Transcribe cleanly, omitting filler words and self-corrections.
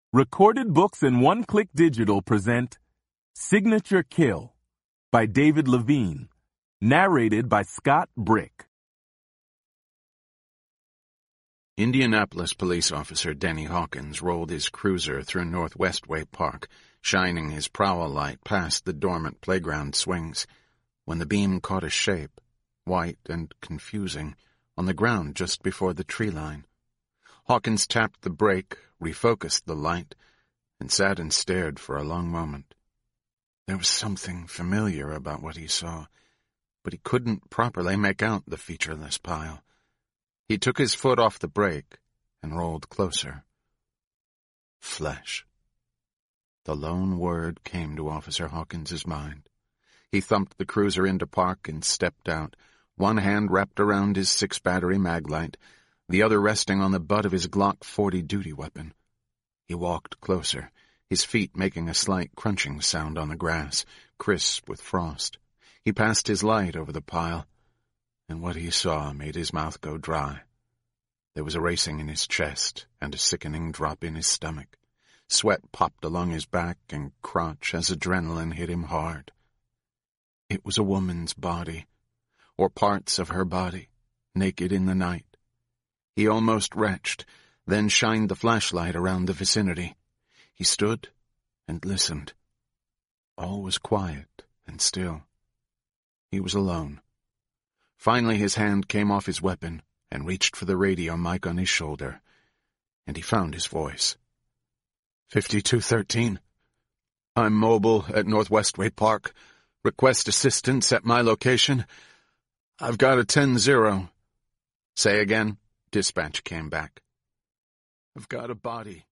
Recorded Books and One Click Digital present Signature Kill by David Levine, narrated by Scott Brick. Indianapolis police officer Denny Hawkins rolled his cruiser through North Westway Park, shining his prowl light past the dormant playground swings, when the beam caught a shape, white and confusing, on the ground just before the tree line. Hawkins tapped the brake, refocused the light, and sat and stared for a long moment. There was something familiar about what he saw, but he couldn't properly make out the featureless pile. He took his foot off the brake and rolled closer. Flesh. The lone word came to Officer Hawkins's mind. He thumped the cruiser into park and stepped out, one hand wrapped around his 6-battery maglite, the other resting on the butt of his Glock 40 duty weapon. He walked closer, his feet making a slight crunching sound on the grass, crisp with frost. He passed his light over the pile, and what he saw made his mouth go dry. There was a racing in his chest and a sickening drop in his stomach. Sweat popped along his back and crotch as adrenaline hit him hard. It was a woman's body, or parts of her body, naked in the night. He almost retched, then shined the flashlight around the vicinity. He stood and listened. All was quiet and still. He was alone. Finally his hand came off his weapon and reached for the radio mic on his shoulder, and he found his voice. 5213. I'm mobile at North Westway Park. Request assistance at my location. I've got a 10-0. Say again. Dispatch came back. I've got a body.